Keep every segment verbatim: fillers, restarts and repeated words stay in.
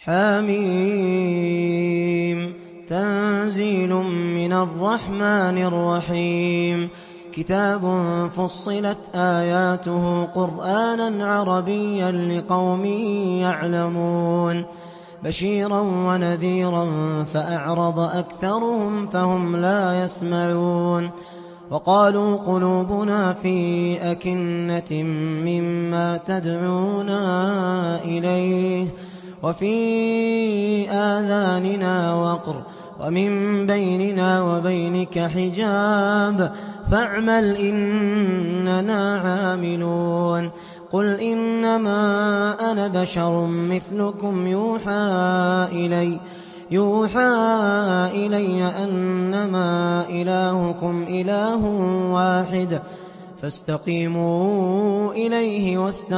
حميم تنزيل من الرحمن الرحيم كتاب فصلت آياته قرآنا عربيا لقوم يعلمون بشيرا ونذيرا فأعرض أكثرهم فهم لا يسمعون وقالوا قلوبنا في أكنة مما تدعونا إليه وفي آذاننا وقر ومن بيننا وبينك حجاب فاعمل إننا عاملون قل إنما أنا بشر مثلكم يوحى إلي يوحى إلي أنما إلهكم إله واحد فاستقيموا إليه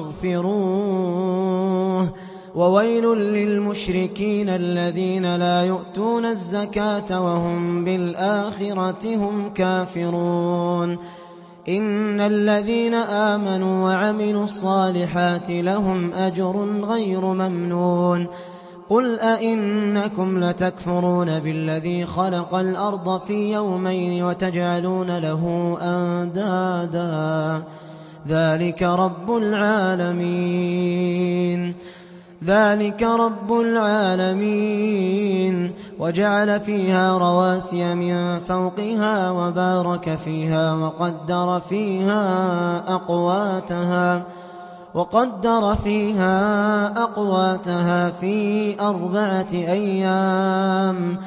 واستغفروه وويل للمشركين الذين لا يؤتون الزكاة وهم بالآخرة هم كافرون إن الذين آمنوا وعملوا الصالحات لهم أجر غير ممنون قل أئنكم لتكفرون بالذي خلق الأرض في يومين وتجعلون له أندادا ذلك رب العالمين ذلك رب العالمين وجعل فيها رواسي من فوقها وبارك فيها وقدر فيها أقواتها وقدر فيها أقواتها في أربعة أيام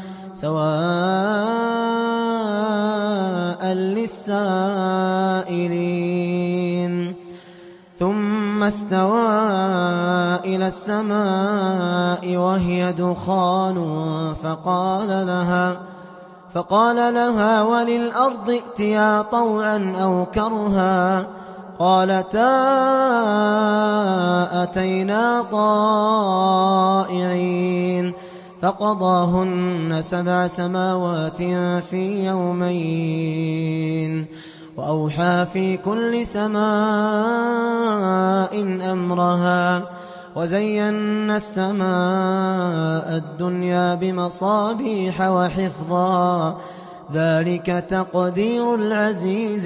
سواء للسائلين ثم استوى إلى السماء وهي دخان فقال لها فقال لها وللأرض ائتيا طوعا أو كرها قالتا أتينا طائعين فقضاهن سبع سماوات في يومين وأوحى في كل سماء أمرها وزينا السماء الدنيا بمصابيح وحفظا ذلك تقدير العزيز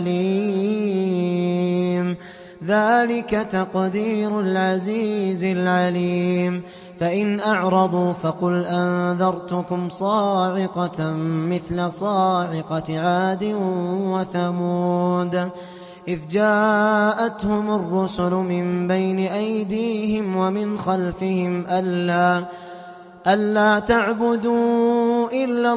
العليم ذلك تقدير العزيز العليم فإن أعرضوا فقل أنذرتكم صاعقة مثل صاعقة عاد وثمود إذ جاءتهم الرسل من بين أيديهم ومن خلفهم ألا ألا تعبدوا إلا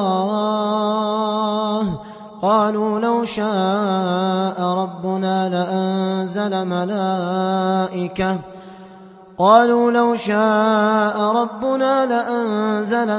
الله قالوا لو شاء ربنا لأنزل ملائكة قالوا لو شاء ربنا لأنزل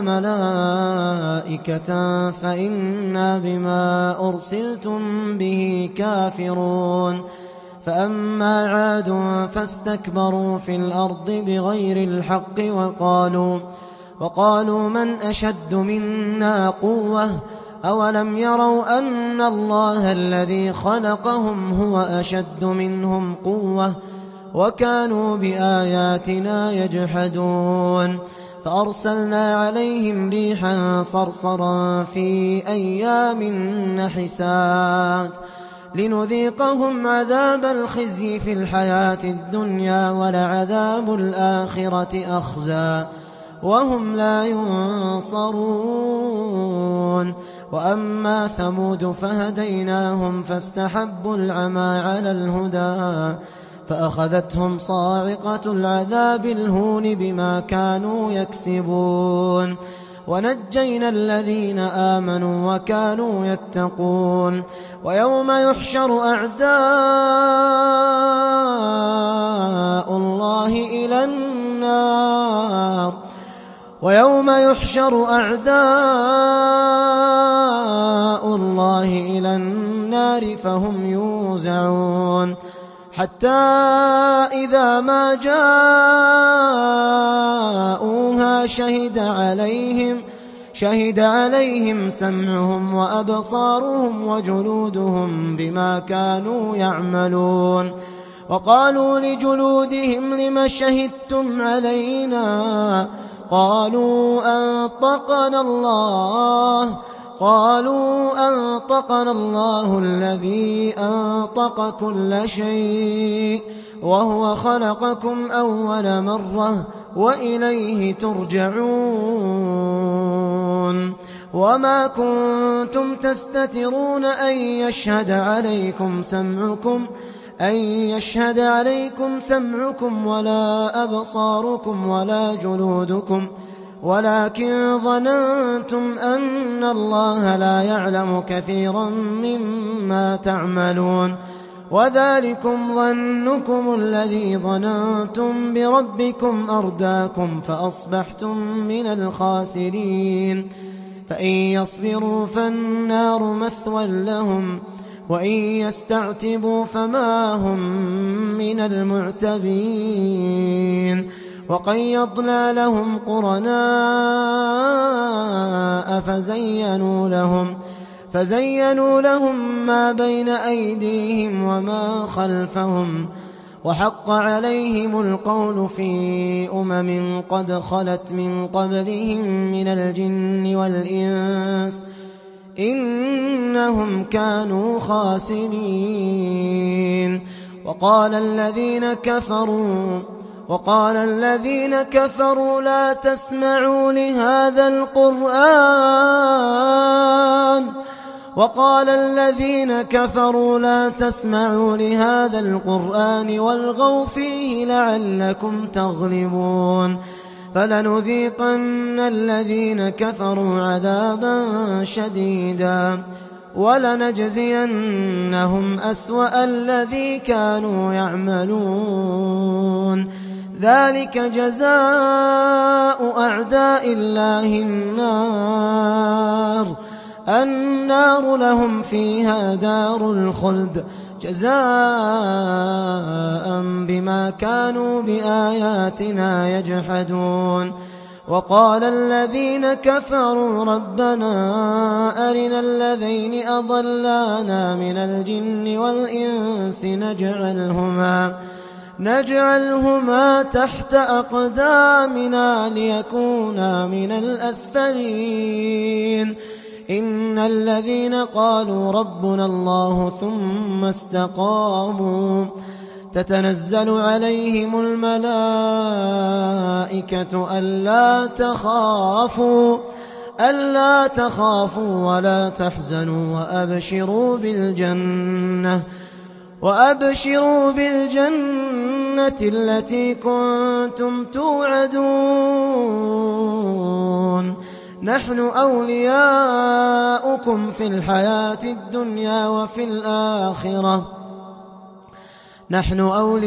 ملائكة فإنا بما أرسلتم به كافرون فأما عاد فاستكبروا في الأرض بغير الحق وقالوا وقالوا من أشد منا قوة أولم يروا أن الله الذي خلقهم هو أشد منهم قوة وكانوا بآياتنا يجحدون فأرسلنا عليهم ريحا صرصرا في أيام نحسات لنذيقهم عذاب الخزي في الحياة الدنيا ولعذاب الآخرة أخزى وهم لا ينصرون وأما ثمود فهديناهم فاستحبوا العمى على الهدى فأخذتهم صاعقة العذاب الهون بما كانوا يكسبون ونجينا الذين آمنوا وكانوا يتقون ويوم يحشر أعداء الله إلى النار ويوم يحشر أعداء الله إلى النار فهم يوزعون حتى إذا ما جاءوها شهد عليهم شهد عليهم سمعهم وأبصارهم وجلودهم بما كانوا يعملون وقالوا لجلودهم لم شهدتم علينا قالوا أنطقنا الله قالوا أنطقنا الله الذي أنطق كل شيء وهو خلقكم أول مرة وإليه ترجعون وما كنتم تستترون أن يشهد عليكم سمعكم أن يشهد عليكم سمعكم ولا أبصاركم ولا جلودكم ولكن ظننتم أن الله لا يعلم كثيرا مما تعملون وذلكم ظنكم الذي ظننتم بربكم أرداكم فأصبحتم من الخاسرين فإن يصبروا فالنار مثوى لهم وإن يستعتبوا فما هم من المعتبين وقيضنا لهم قرناء فزينوا لهم فزينوا لهم ما بين أيديهم وما خلفهم وحق عليهم القول في أمم قد خلت من قبلهم من الجن والإنس إنهم كانوا خاسرين وقال الذين كفروا وقال الذين كفروا لا تسمعوا لهذا القرآن وقال الذين كفروا لا تسمعوا لهذا القرآن والغوا فيه لعلكم تغلبون فلنذيقن الذين كفروا عذابا شديدا ولنجزينهم أسوأ الذي كانوا يعملون ذلك جزاء أعداء الله النار النار لهم فيها دار الخلد جزاء بما كانوا بآياتنا يجحدون وقال الذين كفروا ربنا أرنا الذين أضلانا من الجن والإنس نجعلهما نجعلهما تحت أقدامنا ليكونا من الأسفلين إن الذين قالوا ربنا الله ثم استقاموا تتنزل عليهم الملائكة ألا تخافوا ألا تخافوا ولا تحزنوا وأبشروا بالجنة وأبشروا بالجنة التي كنتم توعدون نحن أولياؤكم في الحياة الدنيا وفي الآخرة نحن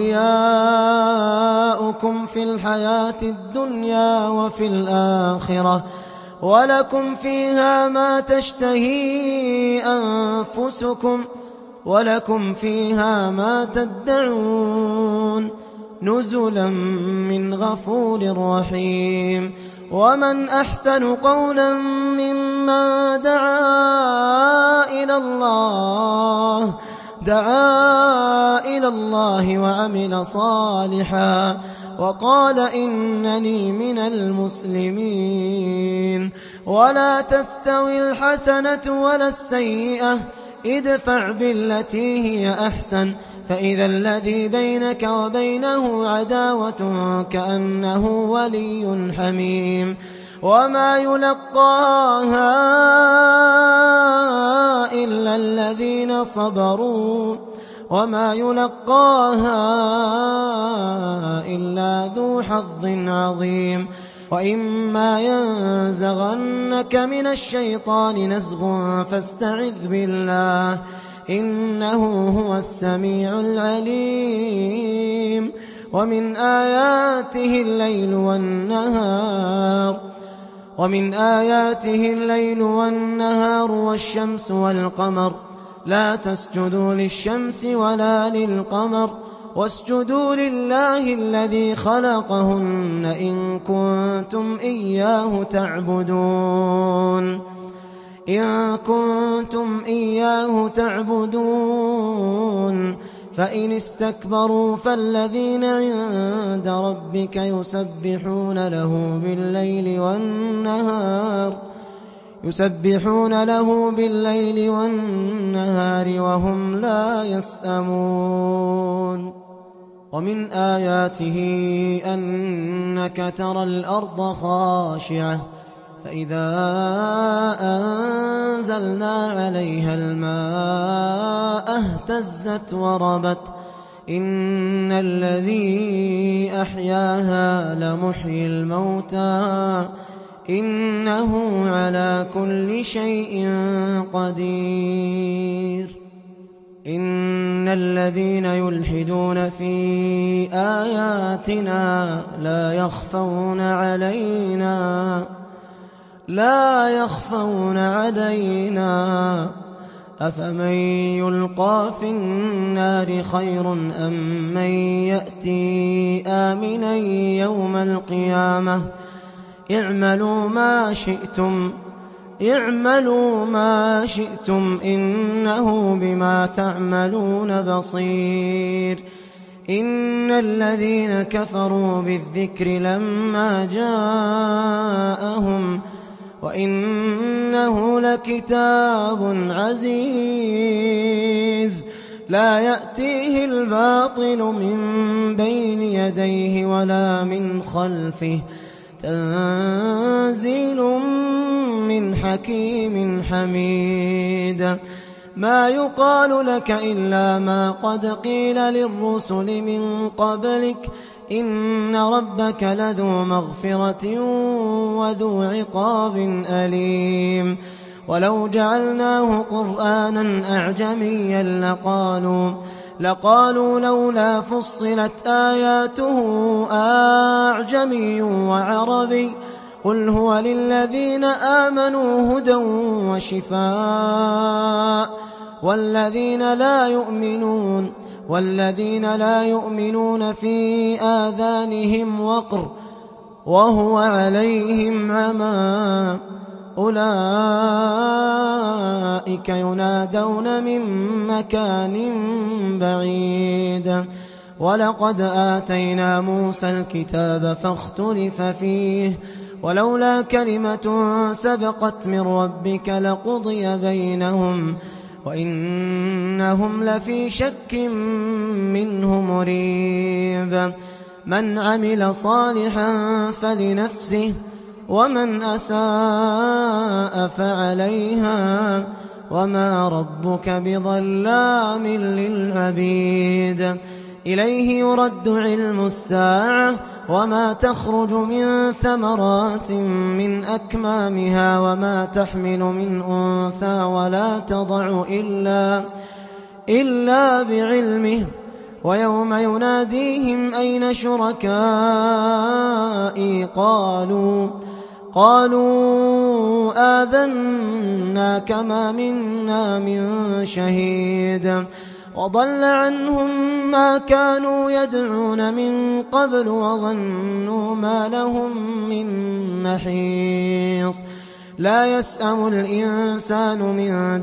أولياؤكم في الحياة الدنيا وفي الآخرة ولكم فيها ما تشتهي أنفسكم ولكم فيها ما تدعون نزلا من غفور رحيم ومن أحسن قولا ممن دعا إلى الله دعا إلى الله وعمل صالحا وقال إنني من المسلمين ولا تستوي الحسنة ولا السيئة ادفع بالتي هي أحسن فإذا الذي بينك وبينه عداوة كأنه ولي حميم وما يلقاها إلا الذين صبروا وما يلقاها إلا ذو حظ عظيم وإما ينزغنك من الشيطان نزغ فاستعذ بالله إنه هو السميع العليم ومن آياته الليل والنهار ومن آياته الليل والنهار والشمس والقمر لا تسجدوا للشمس ولا للقمر واسجدوا لله الذي خلقهن إن كنتم إياه تعبدون إن كنتم إياه تعبدون فإن استكبروا فالذين عند ربك يسبحون له بالليل والنهار يسبحون له بالليل والنهار وهم لا يسأمون. ومن آياته أنك ترى الأرض خاشعة فإذا أنزلنا عليها الماء اهتزت وربت إن الذي أحياها لمحيي الموتى إنه على كل شيء قدير. إن الذين يلحدون في آياتنا لا يخفون علينا لا يخفون علينا أفمن يلقى في النار خير أم من يأتي آمنا يوم القيامة اعملوا ما شئتم اعملوا ما شئتم إنه بما تعملون بصير. إن الذين كفروا بالذكر لما جاءهم وإنه لكتاب عزيز لا يأتيه الباطل من بين يديه ولا من خلفه تنزيل من حكيم حميد. ما يقال لك إلا ما قد قيل للرسل من قبلك إن ربك لذو مغفرة وذو عقاب أليم. ولو جعلناه قرآنا أعجميا لقالوا لقالوا لولا فصلت آياته أعجمي وعربي قل هو للذين آمنوا هدى وشفاء والذين لا يؤمنون والذين لا يؤمنون في آذانهم وقر وهو عليهم عمى أولئك ينادون من مكان بعيد. ولقد آتينا موسى الكتاب فاختلف فيه ولولا كلمة سبقت من ربك لقضي بينهم وإنهم لفي شك منه مريب. من عمل صالحا فلنفسه ومن أساء فعليها وما ربك بظلام للعبيد. إليه يرد علم الساعة وما تخرج من ثمرات من أكمامها وما تحمل من أنثى ولا تضع إلا, إلا بعلمه ويوم يناديهم أين شركائي قالوا قالوا آذناك ما منا من شهيد وضل عنهم ما كانوا يدعون من قبل وظنوا ما لهم من محيص. لا يسأم الإنسان من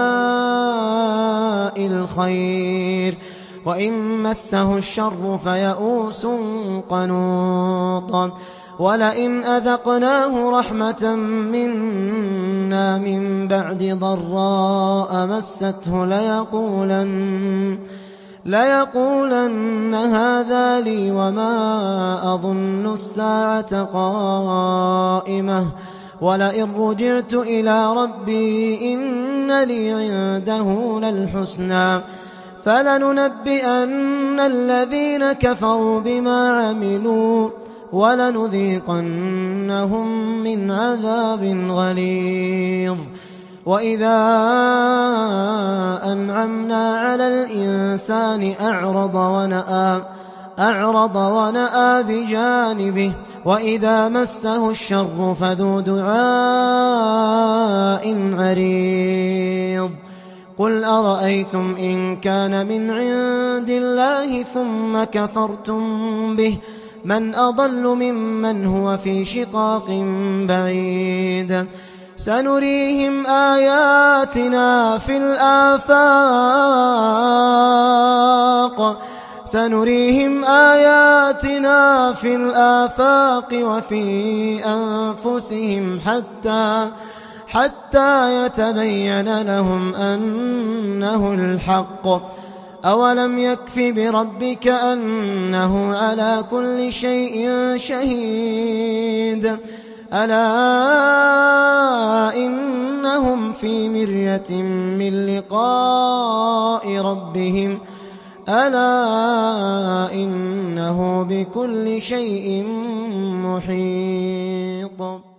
دعاء الخير وإن مسه الشر فيئوس قنوط. ولئن أذقناه رحمة منا من بعد ضراء مسته ليقولن, ليقولن هذا لي وما أظن الساعة قائمة ولئن رجعت إلى ربي إن لي عنده للحسنى فلننبئن الذين كفروا بما عملوا ولنذيقنهم من عذاب غليظ. وإذا أنعمنا على الإنسان أعرض ونأى أعرض ونأى بجانبه وإذا مسه الشر فذو دعاء عريض. قل أرأيتم إن كان من عند الله ثم كفرتم به من أضل ممن هو في شقاق بعيد. سنريهم آياتنا في الآفاق سنريهم آياتنا في الآفاق وفي أنفسهم حتى حتى يتبين لهم أنه الحق. أولم يكف بربك أنه على كل شيء شهيد. ألا إنهم في مرية من لقاء ربهم ألا إنه بكل شيء محيط.